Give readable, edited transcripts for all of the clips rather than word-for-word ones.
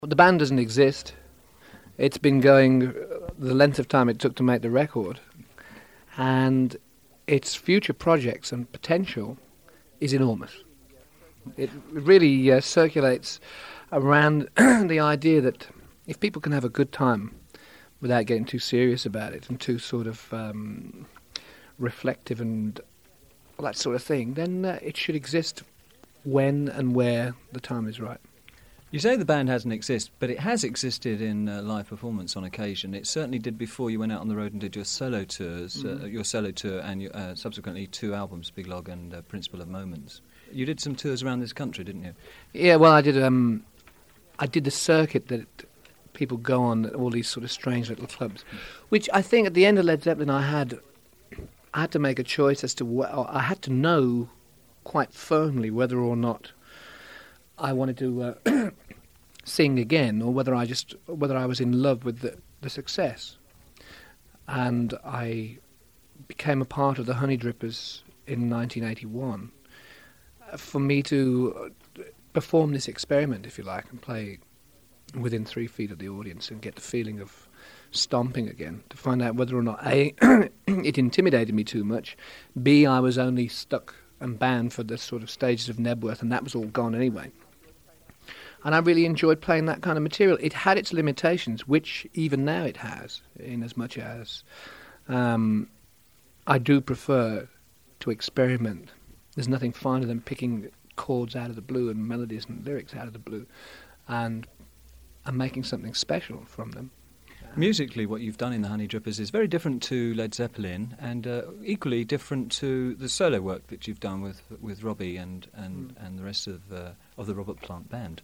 The band doesn't exist. It's been going the length of time it took to make the record, and its future projects and potential is enormous. It really circulates around the idea that if people can have a good time without getting too serious about it and too sort of reflective and all that sort of thing, then it should exist when and where the time is right. You say the band hasn't existed, but it has existed in live performance on occasion. It certainly did before you went out on the road and did your solo tours, your solo tour and subsequently 2 albums, Big Log and Principle of Moments. You did some tours around this country, didn't you? Yeah, well, I did the circuit that people go on at all these sort of strange little clubs, which I think at the end of Led Zeppelin I had to make a choice as to I had to know quite firmly whether or not I wanted to sing again, or whether I was in love with the success. And I became a part of the Honeydrippers in 1981 for me to perform this experiment, if you like, and play within 3 feet of the audience and get the feeling of stomping again, to find out whether or not A, it intimidated me too much, B, I was only stuck and banned for the sort of stages of Nebworth, and that was all gone anyway. And I really enjoyed playing that kind of material. It had its limitations, which even now it has, in as much as I do prefer to experiment. There's nothing finer than picking chords out of the blue and melodies and lyrics out of the blue and making something special from them. Musically, what you've done in the Honeydrippers is very different to Led Zeppelin, and equally different to the solo work that you've done with Robbie and the rest of the Robert Plant band.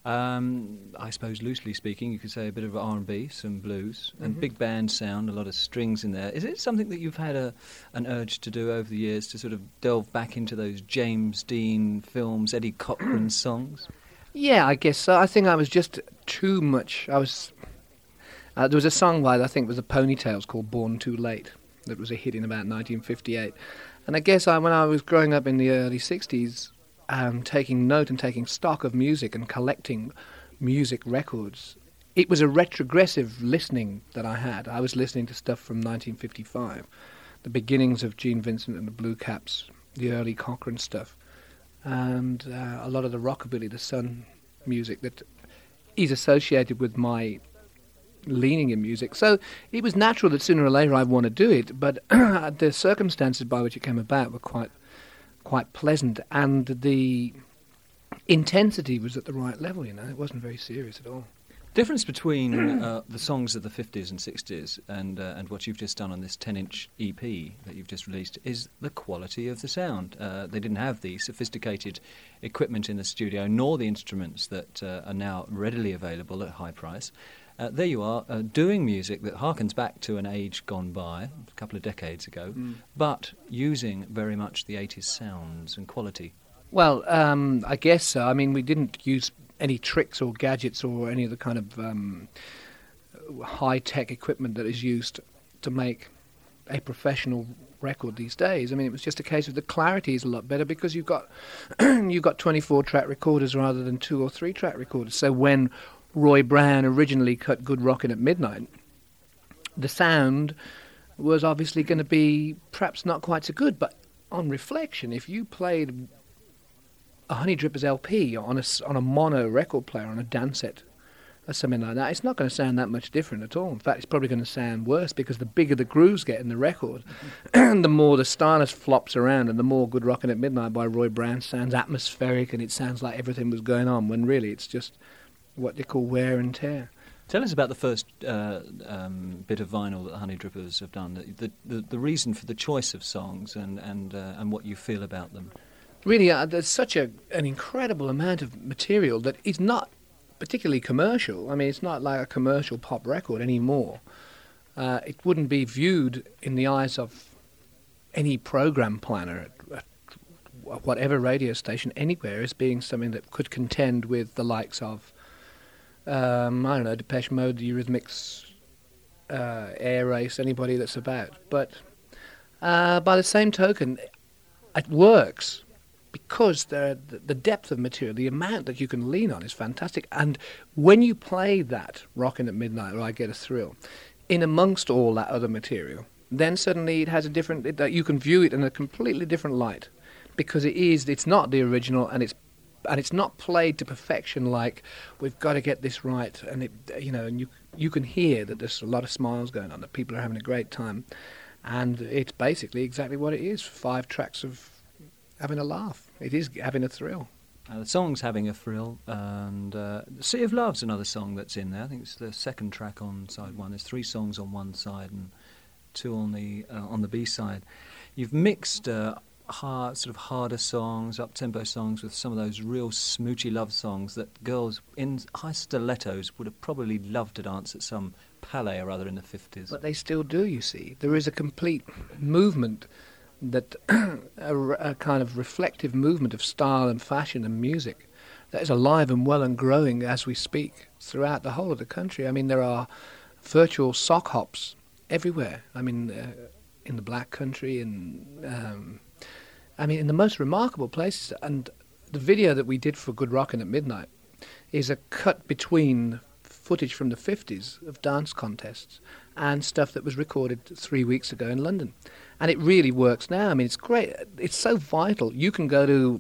I suppose, loosely speaking, you could say a bit of R&B, some blues, and big band sound, a lot of strings in there. Is it something that you've had an urge to do over the years, to sort of delve back into those James Dean films, Eddie Cochran songs? Yeah, I guess so. I think I was just too much. There was a song by, I think it was the Ponytails, called Born Too Late, that was a hit in about 1958. And I guess when I was growing up in the early 60s, taking note and taking stock of music and collecting music records, it was a retrogressive listening that I had. I was listening to stuff from 1955, the beginnings of Gene Vincent and the Blue Caps, the early Cochrane stuff, and a lot of the rockabilly, the Sun music that is associated with my leaning in music. So it was natural that sooner or later I'd want to do it, but the circumstances by which it came about were quite pleasant, and the intensity was at the right level, it wasn't very serious at all. Difference between the songs of the 50s and 60s and what you've just done on this 10-inch EP that you've just released is the quality of the sound. They didn't have the sophisticated equipment in the studio, nor the instruments that are now readily available at high price. There you are, doing music that harkens back to an age gone by, a couple of decades ago, but using very much the 80s sounds and quality. Well, I guess so. I mean, we didn't use any tricks or gadgets or any of the kind of high-tech equipment that is used to make a professional record these days. I mean, it was just a case of the clarity is a lot better because you've got 24-track recorders rather than 2 or 3-track recorders. So when Roy Brown originally cut Good Rockin' at Midnight, the sound was obviously going to be perhaps not quite so good, but on reflection, if you played a Honeydrippers LP on a mono record player, on a Dansette or something like that, it's not going to sound that much different at all. In fact, it's probably going to sound worse because the bigger the grooves get in the record, and the more the stylus flops around, and the more Good Rockin' at Midnight by Roy Brown sounds atmospheric and it sounds like everything was going on, when really it's just what they call wear and tear. Tell us about the first bit of vinyl that the Honeydrippers have done, the reason for the choice of songs and what you feel about them. Really, there's such an incredible amount of material that is not particularly commercial. I mean, it's not like a commercial pop record anymore. It wouldn't be viewed in the eyes of any program planner at whatever radio station anywhere as being something that could contend with the likes of I don't know, Depeche Mode, the Eurythmics, Air Race, anybody that's about. But by the same token, it works because the depth of material, the amount that you can lean on is fantastic. And when you play that Rockin' at Midnight or I Get a Thrill, in amongst all that other material, then suddenly it has a different, you can view it in a completely different light, because it's not the original, and it's not played to perfection. Like, we've got to get this right, and and you can hear that there's a lot of smiles going on, that people are having a great time, and it's basically exactly what it is: 5 tracks of having a laugh. It is having a thrill. The song's having a thrill, and Sea of Love's another song that's in there. I think it's the second track on side 1. There's 3 songs on one side and 2 on the B side. You've mixed sort of harder songs, up-tempo songs, with some of those real smoochy love songs that girls in high stilettos would have probably loved to dance at some palais or other in the 50s. But they still do, you see. There is a complete movement, that a kind of reflective movement of style and fashion and music that is alive and well and growing as we speak throughout the whole of the country. I mean, there are virtual sock hops everywhere. I mean, in the Black Country, in the most remarkable places. And the video that we did for Good Rockin' at Midnight is a cut between footage from the 50s of dance contests and stuff that was recorded 3 weeks ago in London. And it really works now. I mean, it's great. It's so vital. You can go to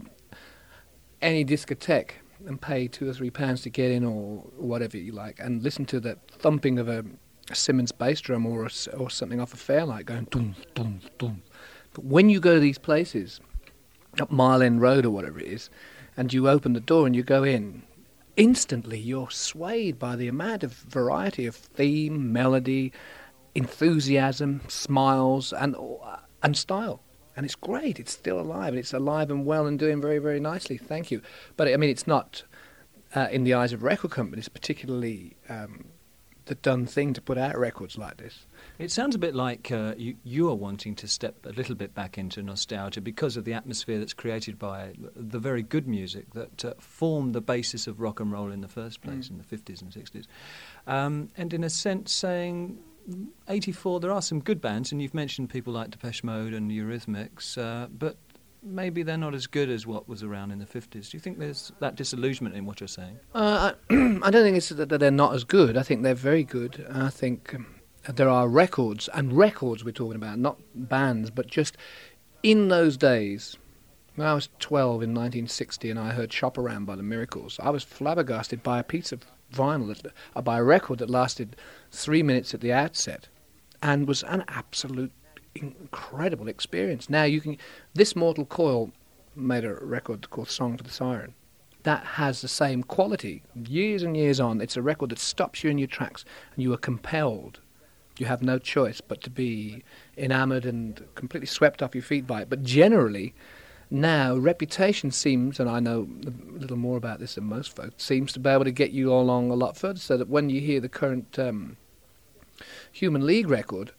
any discotheque and pay £2 or £3 to get in, or whatever you like, and listen to the thumping of a Simmons bass drum or something off a Fairlight going dum, dum, dum. But when you go to these places, up Mile End Road or whatever it is, and you open the door and you go in, instantly you're swayed by the amount of variety of theme, melody, enthusiasm, smiles, and style. And it's great. It's still alive, and it's alive and well and doing very, very nicely. Thank you. But, I mean, it's not, in the eyes of record companies, particularly the done thing to put out records like this. It sounds a bit like you are wanting to step a little bit back into nostalgia because of the atmosphere that's created by the very good music that formed the basis of rock and roll in the first place in the 50s and 60s. And in a sense saying, 84, there are some good bands, and you've mentioned people like Depeche Mode and Eurythmics, but maybe they're not as good as what was around in the 50s. Do you think there's that disillusionment in what you're saying? I don't think it's that they're not as good. I think they're very good. I think there are records we're talking about, not bands, but just in those days. When I was 12 in 1960 and I heard Shop Around by the Miracles, I was flabbergasted by a piece of vinyl, by a record that lasted 3 minutes at the outset and was an absolute incredible experience. Now this Mortal Coil made a record called Song for the Siren. That has the same quality years and years on. It's a record that stops you in your tracks and you are compelled. You have no choice but to be enamoured and completely swept off your feet by it. But generally, now, Reputation seems, and I know a little more about this than most folks, seems to be able to get you along a lot further, so that when you hear the current Human League record,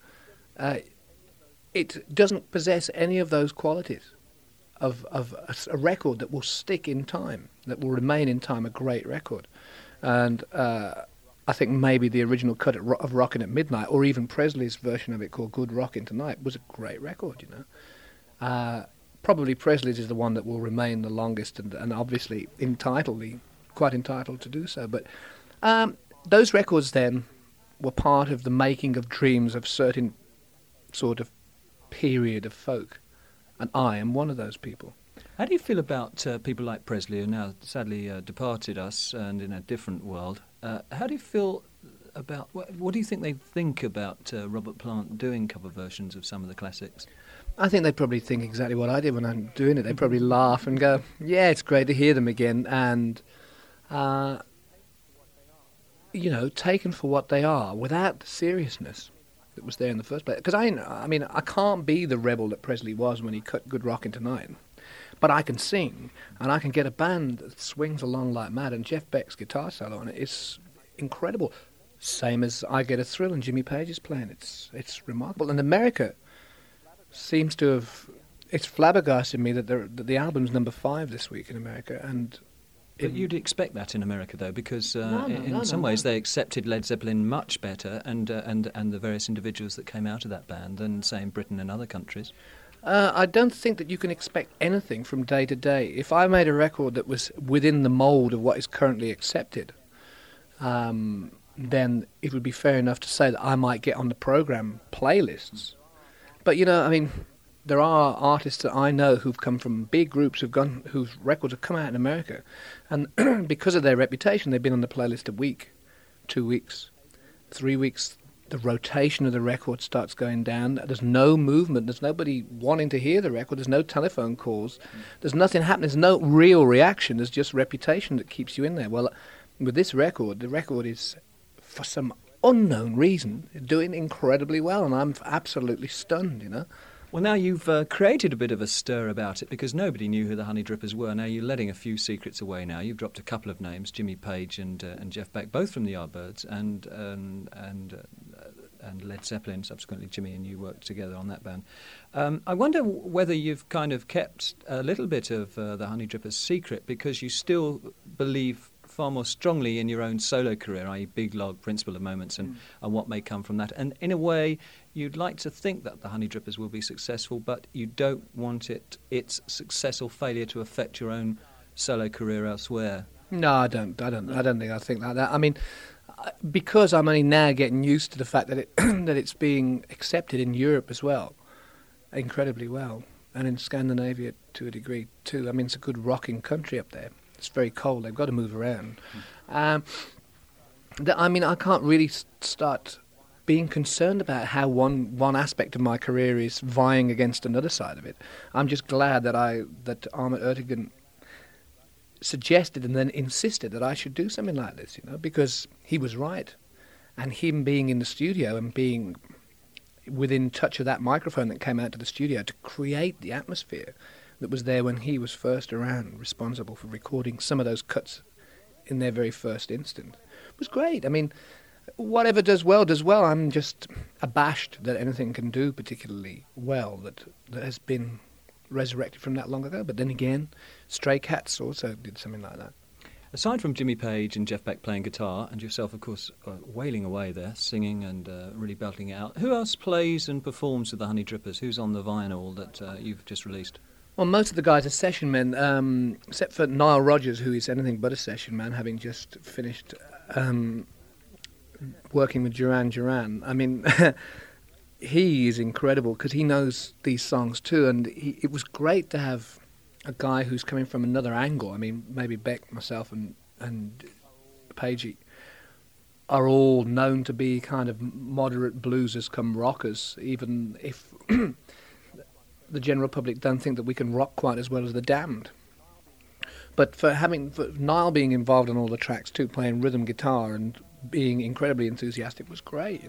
it doesn't possess any of those qualities of a record that will stick in time, that will remain in time a great record. And I think maybe the original cut of Rockin' at Midnight, or even Presley's version of it called Good Rockin' Tonight, was a great record, you know. Probably Presley's is the one that will remain the longest, and obviously quite entitled to do so. But those records then were part of the making of dreams of certain sort of period of folk, and I am one of those people. How do you feel about people like Presley, who now sadly departed us and in a different world? How do you feel about, what do you think they think about Robert Plant doing cover versions of some of the classics? I think they probably think exactly what I did when I'm doing it. They probably laugh and go, yeah, it's great to hear them again, and, taken for what they are, without the seriousness that was there in the first place. Because I can't be the rebel that Presley was when he cut Good Rockin' Tonight, but I can sing, and I can get a band that swings along like mad, and Jeff Beck's guitar solo on it is incredible. Same as I Get a Thrill and Jimmy Page is playing. It's remarkable. And America seems to have, it's flabbergasted me that the album's number 5 this week in America. But you'd expect that in America, though, because in some ways they accepted Led Zeppelin much better, and the various individuals that came out of that band, than, say, in Britain and other countries. I don't think that you can expect anything from day to day. If I made a record that was within the mould of what is currently accepted, then it would be fair enough to say that I might get on the program playlists. But there are artists that I know who've come from big groups whose records have come out in America, and because of their reputation, they've been on the playlist a week, 2 weeks, 3 weeks. The rotation of the record starts going down. There's no movement. There's nobody wanting to hear the record. There's no telephone calls. There's nothing happening. There's no real reaction. There's just reputation that keeps you in there. Well, with this record, the record is, for some unknown reason, doing incredibly well, and I'm absolutely stunned. Well, now you've created a bit of a stir about it because nobody knew who the Honey Drippers were. Now you're letting a few secrets away now. You've dropped a couple of names, Jimmy Page and Jeff Beck, both from the Yardbirds, and Led Zeppelin. Subsequently, Jimmy and you worked together on that band. I wonder whether you've kind of kept a little bit of the Honey Drippers secret because you still believe far more strongly in your own solo career, i.e. Big Log, Principle of Moments, and what may come from that. And in a way, you'd like to think that the Honey Drippers will be successful, but you don't want its success or failure to affect your own solo career elsewhere. No, I don't. I don't think like that. Because I'm only now getting used to the fact that that it's being accepted in Europe as well, incredibly well, and in Scandinavia to a degree too. It's a good rocking country up there. It's very cold. They've got to move around. I can't really start being concerned about how one aspect of my career is vying against another side of it. I'm just glad that Ahmet Ertegun suggested and then insisted that I should do something like this, because he was right. And him being in the studio and being within touch of that microphone that came out to the studio to create the atmosphere that was there when he was first around, responsible for recording some of those cuts in their very first instant, was great. Whatever does well, does well. I'm just abashed that anything can do particularly well that has been resurrected from that long ago. But then again, Stray Cats also did something like that. Aside from Jimmy Page and Jeff Beck playing guitar, and yourself, of course, wailing away there, singing and really belting it out, who else plays and performs with the Honey Drippers? Who's on the vinyl that you've just released? Well, most of the guys are session men, except for Nile Rodgers, who is anything but a session man, having just finished working with Duran Duran. He is incredible because he knows these songs too, and it was great to have a guy who's coming from another angle. Maybe Beck, myself, and Pagey are all known to be kind of moderate bluesers come rockers, even if the general public don't think that we can rock quite as well as the Damned. But for Niall being involved on all the tracks too, playing rhythm guitar and being incredibly enthusiastic was great.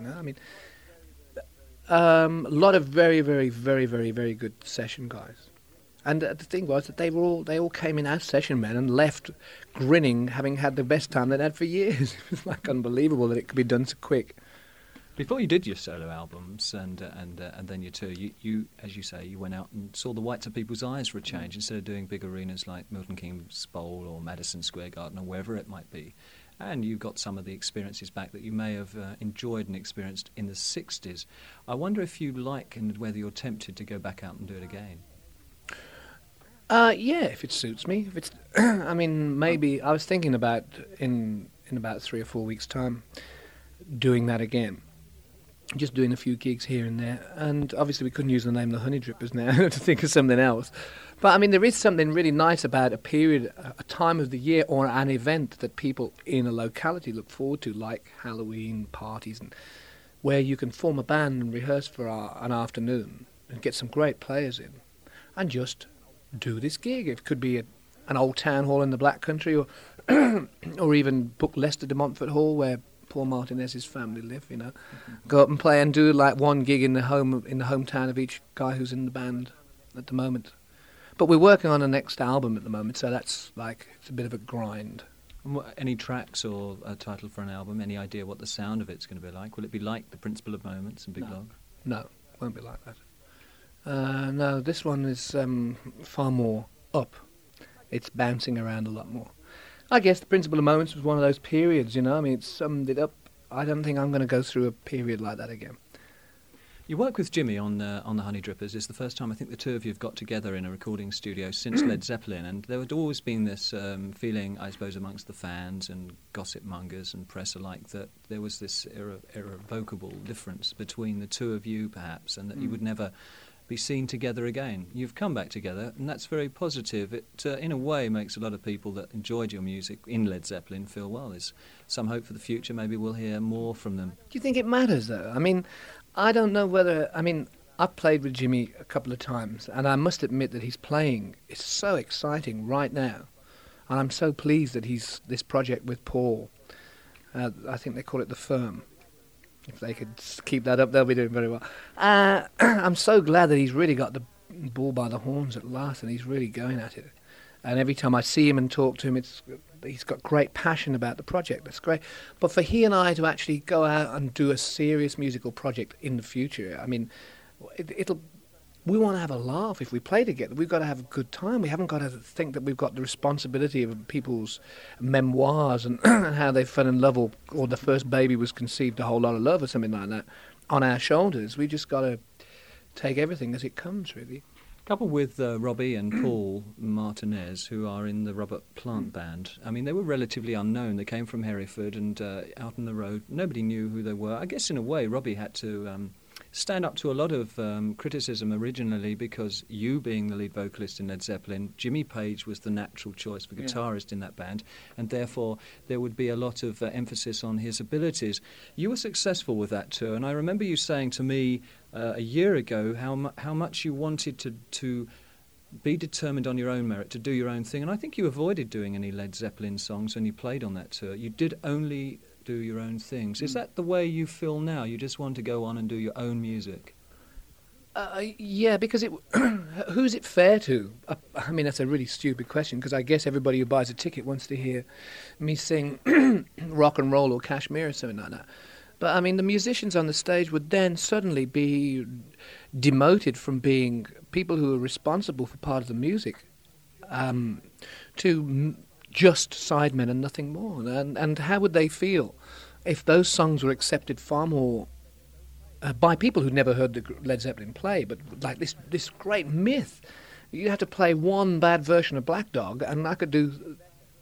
A lot of very, very, very, very, very good session guys. And the thing was that they all came in as session men and left grinning, having had the best time they'd had for years. It was unbelievable that it could be done so quick. Before you did your solo albums and then your tour, you as you say, you went out and saw the whites of people's eyes for a change. Instead of doing big arenas like Milton Keynes Bowl or Madison Square Garden or wherever it might be. And you got some of the experiences back that you may have enjoyed and experienced in the 60s. I wonder if you like and whether you're tempted to go back out and do it again. Yeah, if it suits me. If it's, maybe I was thinking about in about 3 or 4 weeks' time doing that again. Just doing a few gigs here and there, and obviously we couldn't use the name The Honey Drippers now to think of something else. But there is something really nice about a period, a time of the year or an event that people in a locality look forward to, like Halloween parties, and where you can form a band and rehearse for an afternoon and get some great players in, and just do this gig. It could be an old town hall in the Black Country, or or even book Leicester de Montfort Hall where Paul Martinez's family live, Go up and play and do like one gig in the hometown of each guy who's in the band at the moment. But we're working on a next album at the moment, so that's it's a bit of a grind. Any tracks or a title for an album? Any idea what the sound of it's going to be like? Will it be like The Principle of Moments and Big Log? No, won't be like that. No, this one is far more up. It's bouncing around a lot more. I guess The Principle of Moments was one of those periods, it summed it up. I don't think I'm going to go through a period like that again. You work with Jimmy on the Honey Drippers. It's the first time I think the two of you have got together in a recording studio since Led Zeppelin, and there had always been this feeling, I suppose, amongst the fans and gossip mongers and press alike, that there was this irrevocable difference between the two of you, perhaps, and that you would never be seen together again. You've come back together, and that's very positive. It, in a way, makes a lot of people that enjoyed your music in Led Zeppelin feel, well, there's some hope for the future. Maybe we'll hear more from them. Do you think it matters, though? I mean, I don't know whether... I mean, I've played with Jimmy a couple of times, and I must admit that his playing is so exciting right now. And I'm so pleased that he's this project with Paul. I think they call it The Firm. If they could keep that up, they'll be doing very well. I'm so glad that he's really got the bull by the horns at last, and he's really going at it. And every time I see him and talk to him, he's got great passion about the project. That's great. But for he and I to actually go out and do a serious musical project in the future, I mean, we want to have a laugh if we play together. We've got to have a good time. We haven't got to think that we've got the responsibility of people's memoirs and how they fell in love or the first baby was conceived a whole lot of love or something like that on our shoulders. We just got to take everything as it comes, really. Coupled with Robbie and Paul Martinez, who are in the Robert Plant Band. I mean, they were relatively unknown. They came from Hereford and out on the road. Nobody knew who they were. I guess in a way, Robbie had to stand up to a lot of criticism originally because you being the lead vocalist in Led Zeppelin, Jimmy Page was the natural choice for guitarist in that band, and therefore there would be a lot of emphasis on his abilities. You were successful with that tour, and I remember you saying to me a year ago how much you wanted to be determined on your own merit, to do your own thing, and I think you avoided doing any Led Zeppelin songs when you played on that tour. You did only do your own things. Is that the way you feel now? You just want to go on and do your own music? Yeah, because who's it fair to? I mean, that's a really stupid question, because I guess everybody who buys a ticket wants to hear me sing rock and roll or Kashmir or something like that. But, I mean, the musicians on the stage would then suddenly be demoted from being people who are responsible for part of the music to just sidemen and nothing more. And how would they feel if those songs were accepted far more by people who'd never heard the Led Zeppelin play, but like this great myth? You have to play one bad version of Black Dog, and I could do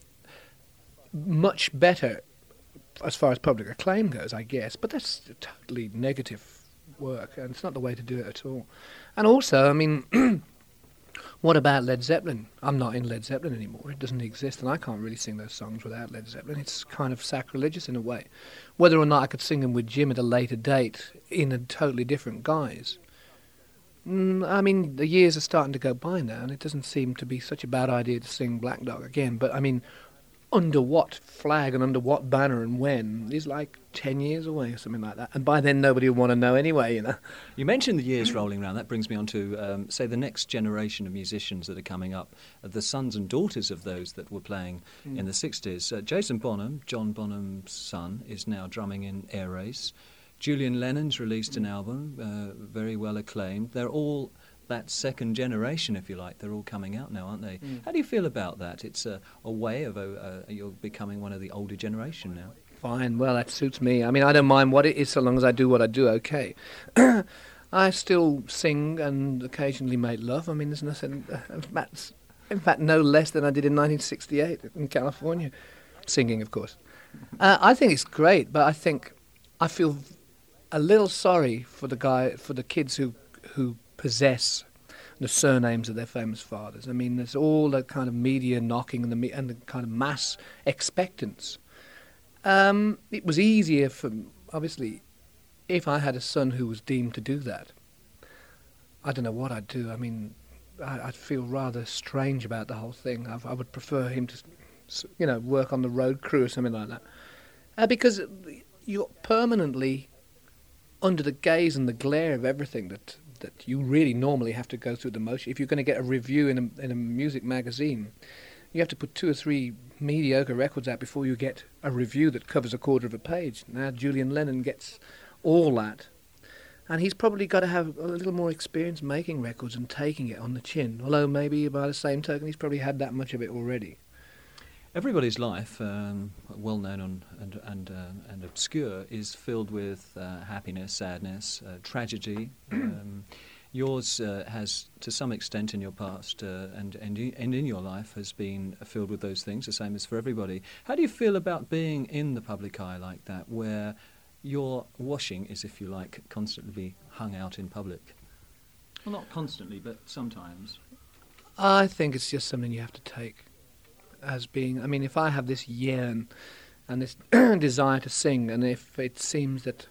much better as far as public acclaim goes, I guess. But that's totally negative work, and it's not the way to do it at all. And also, I mean, what about Led Zeppelin? I'm not in Led Zeppelin anymore. It doesn't exist, and I can't really sing those songs without Led Zeppelin. It's kind of sacrilegious in a way. Whether or not I could sing them with Jim at a later date in a totally different guise. I mean, the years are starting to go by now, and it doesn't seem to be such a bad idea to sing Black Dog again. But, I mean, under what flag and under what banner and when is like 10 years away or something like that. And by then nobody will want to know anyway, you know. You mentioned the years rolling around. That brings me on to, say, the next generation of musicians that are coming up, the sons and daughters of those that were playing in the 60s. Jason Bonham, John Bonham's son, is now drumming in Air Race. Julian Lennon's released an album, very well acclaimed. They're all that second generation, if you like. They're all coming out now, aren't they? How do you feel about that? It's a way of you're becoming one of the older generation now. Fine, well, that suits me. I mean, I don't mind what it is so long as I do what I do okay. I still sing and occasionally make love. I mean, there's nothing... in fact, no less than I did in 1968 in California. Singing, of course. I think it's great, but I feel a little sorry for the kids who possess the surnames of their famous fathers. I mean, there's all that kind of media knocking and the kind of mass expectance. It was easier for, obviously, if I had a son who was deemed to do that. I don't know what I'd do. I mean, I'd feel rather strange about the whole thing. I would prefer him to, work on the road crew or something like that. Because you're permanently under the gaze and the glare of everything that you really normally have to go through the motion. If you're going to get a review in a music magazine, you have to put 2 or 3 mediocre records out before you get a review that covers a quarter of a page. Now Julian Lennon gets all that. And he's probably got to have a little more experience making records and taking it on the chin. Although maybe by the same token, he's probably had that much of it already. Everybody's life, well known and obscure, is filled with happiness, sadness, tragedy. Yours has, to some extent, in your past and in your life, has been filled with those things. The same as for everybody. How do you feel about being in the public eye like that, where your washing is, if you like, constantly hung out in public? Well, not constantly, but sometimes. I think it's just something you have to take as being. I mean, if I have this yearn and this desire to sing, and if it seems that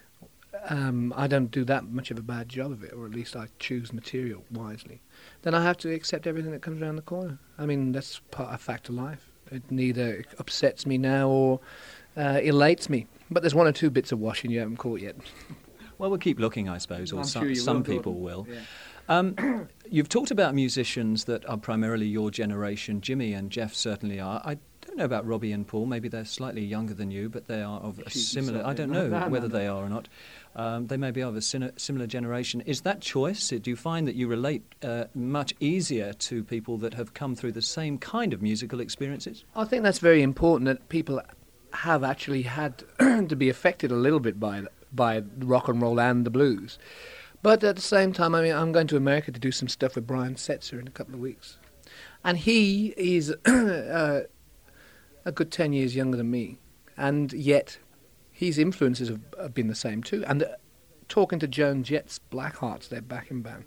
I don't do that much of a bad job of it, or at least I choose material wisely, then I have to accept everything that comes around the corner. I mean, that's a fact of life. It neither upsets me now or elates me. But there's one or two bits of washing you haven't caught yet. Well, we'll keep looking, I suppose, or some people will. Yeah. You've talked about musicians that are primarily your generation. Jimmy and Jeff certainly are. I don't know about Robbie and Paul. Maybe they're slightly younger than you, but they are of a similar... I don't know whether they are or not. They may be of a similar generation. Is that choice? Do you find that you relate much easier to people that have come through the same kind of musical experiences? I think that's very important, that people have actually had to be affected a little bit by rock and roll and the blues. But at the same time, I mean, I'm going to America to do some stuff with Brian Setzer in a couple of weeks. And he is a good 10 years younger than me. And yet, his influences have been the same too. And talking to Joan Jett's Blackhearts, her backing band,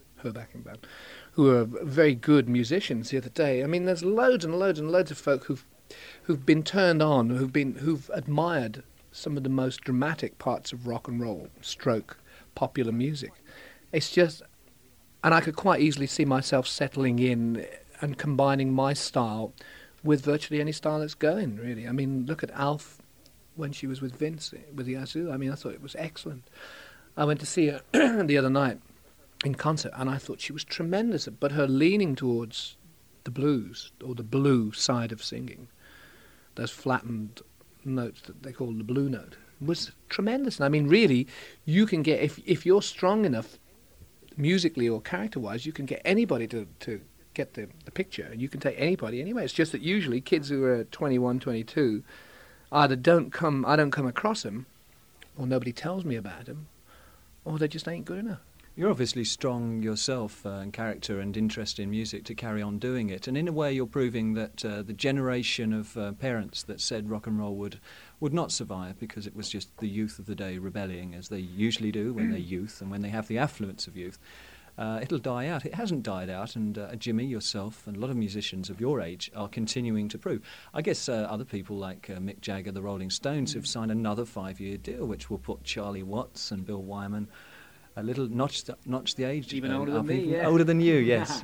who are very good musicians the other day. I mean, there's loads and loads and loads of folk who've been turned on, who've admired some of the most dramatic parts of rock and roll, stroke popular music. It's just, and I could quite easily see myself settling in and combining my style with virtually any style that's going, really. I mean, look at Alf when she was with Vince, with the Yazoo. I mean, I thought it was excellent. I went to see her the other night in concert, and I thought she was tremendous, but her leaning towards the blues, or the blue side of singing, those flattened notes that they call the blue note, was tremendous. And I mean, really, you can get, if you're strong enough musically or character-wise, you can get anybody to get the picture, and you can take anybody anyway. It's just that usually kids who are 21, 22 either I don't come across them, or nobody tells me about them, or they just ain't good enough. You're obviously strong yourself in character and interest in music to carry on doing it. And in a way, you're proving that the generation of parents that said rock and roll would not survive because it was just the youth of the day rebelling, as they usually do when they're youth and when they have the affluence of youth. It'll die out. It hasn't died out, and Jimmy, yourself, and a lot of musicians of your age are continuing to prove. I guess other people like Mick Jagger, the Rolling Stones, have signed another 5-year deal, which will put Charlie Watts and Bill Wyman a little notch the age. Even older than me, yeah. Older than you, yes.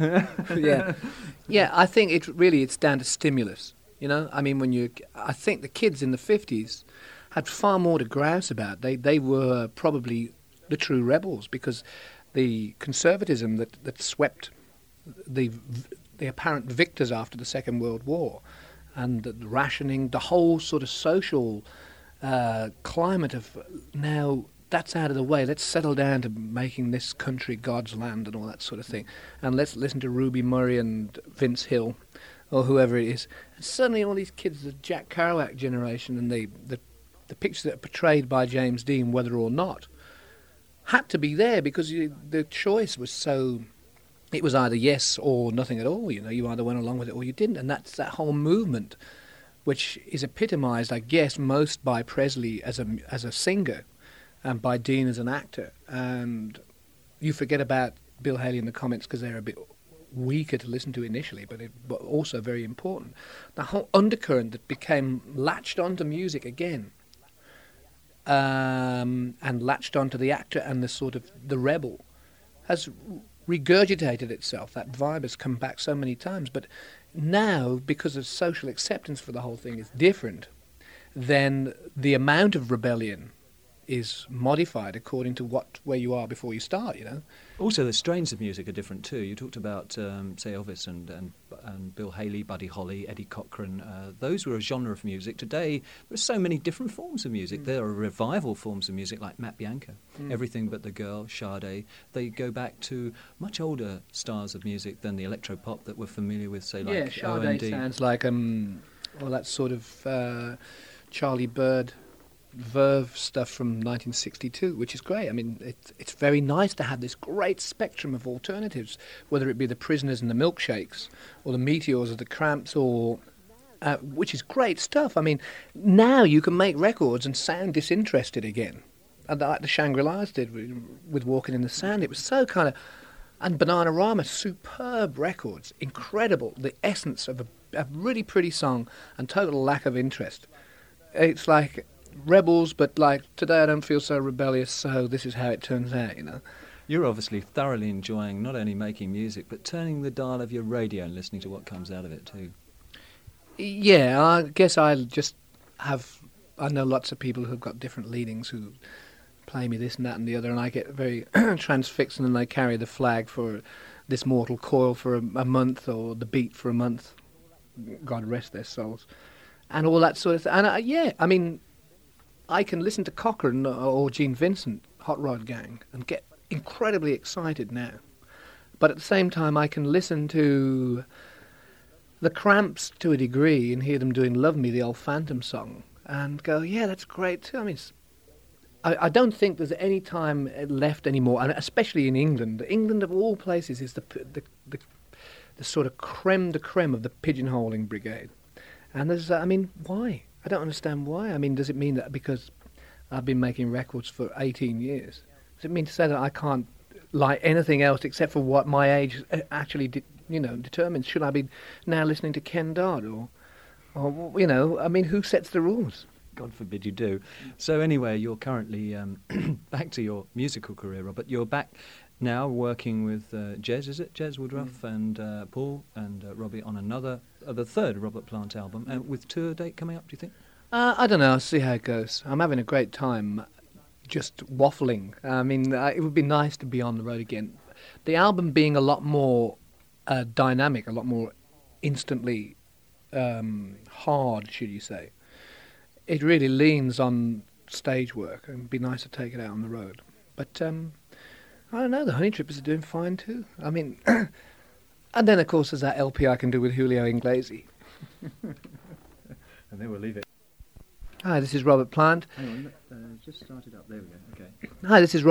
Yeah. I think it's down to stimulus. You know, I mean, I think the kids in the 50s had far more to grouse about. They were probably the true rebels, because the conservatism that swept the apparent victors after the Second World War, and the rationing, the whole sort of social climate of now, that's out of the way. Let's settle down to making this country God's land and all that sort of thing. And let's listen to Ruby Murray and Vince Hill or whoever it is. And suddenly all these kids, the Jack Kerouac generation, and the pictures that are portrayed by James Dean, whether or not, had to be there because the choice was so... It was either yes or nothing at all. You know, you either went along with it or you didn't. And that's that whole movement, which is epitomised, I guess, most by Presley as a singer, and by Dean as an actor. And you forget about Bill Haley and the Comets because they're a bit weaker to listen to initially, but also very important. The whole undercurrent that became latched onto music again, and latched onto the actor and the sort of the rebel, has regurgitated itself. That vibe has come back so many times. But now, because of social acceptance for the whole thing is different, then the amount of rebellion is modified according to where you are before you start, you know. Also, the strains of music are different too. You talked about, say, Elvis and Bill Haley, Buddy Holly, Eddie Cochran. Those were a genre of music. Today, there are so many different forms of music. There are revival forms of music like Matt Bianca, Everything But the Girl, Sade. They go back to much older styles of music than the electro-pop that we're familiar with, say, like Sade O&D. sounds like all that sort of Charlie Bird Verve stuff from 1962, which is great. I mean, it's very nice to have this great spectrum of alternatives, whether it be the Prisoners and the Milkshakes, or the Meteors or the Cramps, or which is great stuff. I mean, now you can make records and sound disinterested again, like the Shangri-Las did with Walking in the Sand. It was so kind of, and Bananarama, superb records, incredible. The essence of a really pretty song and total lack of interest. It's like Rebels, but like, today I don't feel so rebellious, so this is how it turns out, you know. You're obviously thoroughly enjoying not only making music, but turning the dial of your radio and listening to what comes out of it too. Yeah, I guess I know lots of people who've got different leadings who play me this and that and the other, and I get very transfixed, and then they carry the flag for This Mortal Coil for a month, or The Beat for a month, God rest their souls, and all that sort of thing. And yeah, I mean, I can listen to Cochrane or Gene Vincent, Hot Rod Gang, and get incredibly excited now. But at the same time, I can listen to the Cramps to a degree and hear them doing Love Me, the old Phantom song, and go, yeah, that's great too. I mean, I don't think there's any time left anymore, and especially in England. England, of all places, is the sort of creme de creme of the pigeonholing brigade. And there's, I mean, why? I don't understand why. I mean, does it mean that because I've been making records for 18 years? Does it mean to say that I can't like anything else except for what my age actually, determines? Should I be now listening to Ken Dodd or I mean, who sets the rules? God forbid you do. So anyway, you're currently back to your musical career, Robert. You're back now working with Jez, is it? Jez Woodruff and Paul and Robbie on the third Robert Plant album, with tour date coming up, do you think? I don't know. I'll see how it goes. I'm having a great time just waffling. I mean, it would be nice to be on the road again. The album being a lot more dynamic, a lot more instantly hard, should you say. It really leans on stage work, and it'd be nice to take it out on the road. But I don't know, the Honey Drippers are doing fine too. I mean, and then of course there's that LP I can do with Julio Inglesi. And then we'll leave it. Hi, this is Robert Plant. Hang on, just started up. There we go. Okay. Hi, this is